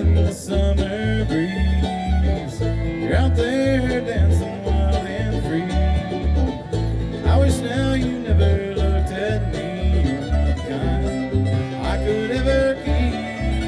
in the summer breeze. You're out there dancing wild and free. I wish now you never looked at me. You're not the kind I could ever keep.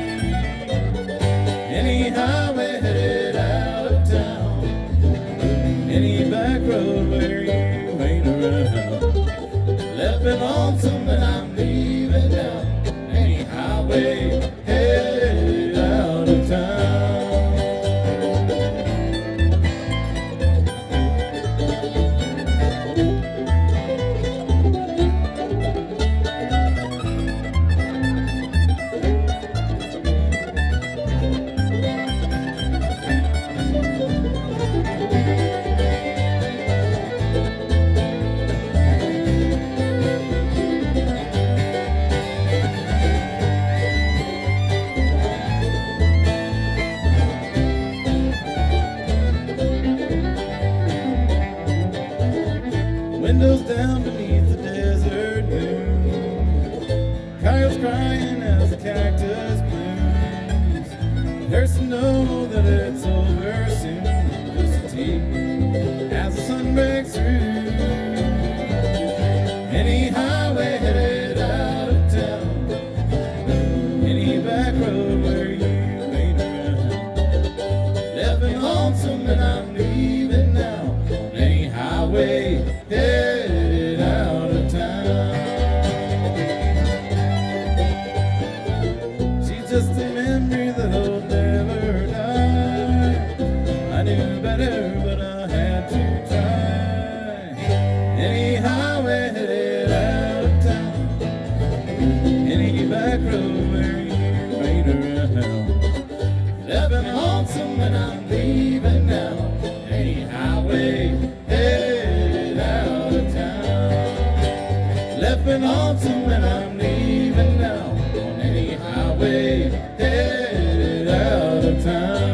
Any highway headed out of town, any back road where you ain't around, left me lonesome and I'm leaving now. Any highway headed out of town. Windows down beneath the desert moon, coyotes crying as the cactus blooms. It hurts to know that it's over soon, just a tea as the sun breaks through. Any highway headed out of town, any back road where you ain't around, left me lonesome and I'm leaving now. Any highway headed out of town. She's just a memory that'll never die. I knew better, but I had to try. Any highway headed out of town, any back road where you ain't around, left me lonesome and I'm leaving now. Any highway headed out of town, left me lonesome and I'm leaving now. On any highway headed out of town.